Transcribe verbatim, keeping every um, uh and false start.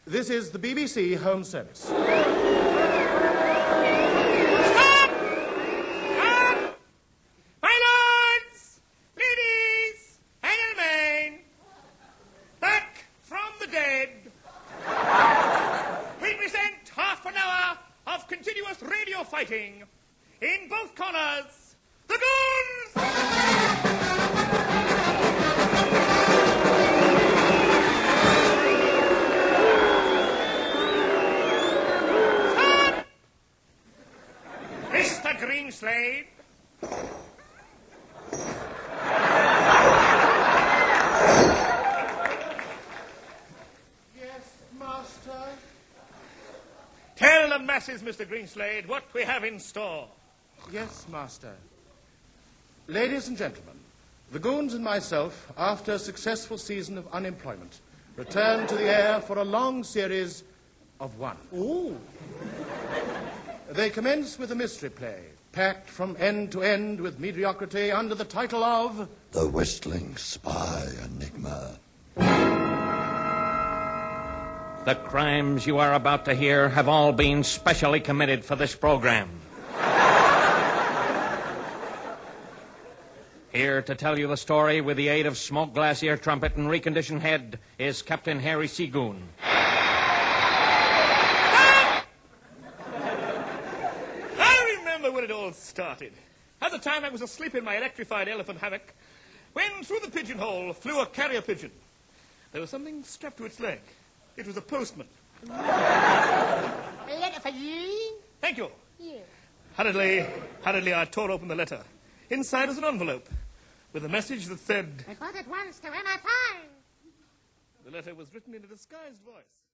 This is the B B C Home Service. Stop! Stop! My lords, ladies, and gentlemen, back from the dead, we present half an hour of continuous radio fighting. In both corners, the Goons! Mister Greenslade. Yes, Master. Tell the masses, Mister Greenslade, what we have in store. Yes, Master. Ladies and gentlemen, the Goons and myself, after a successful season of unemployment, return to the air for a long series of one. Ooh. They commence with a mystery play, packed from end to end with mediocrity under the title of The Whistling Spy Enigma. The crimes you are about to hear have all been specially committed for this program. Here to tell you the story with the aid of smoke glass ear trumpet and reconditioned head is Captain Harry Seagoon. I remember when it all started. At the time I was asleep in my electrified elephant hammock when through the pigeonhole flew a carrier pigeon. There was something strapped to its leg. It was a postman. A letter for you? Thank you. Yeah. Hurriedly, hurriedly I tore open the letter. Inside was an envelope with a message that said... I got it once to where I find. The letter was written in a disguised voice.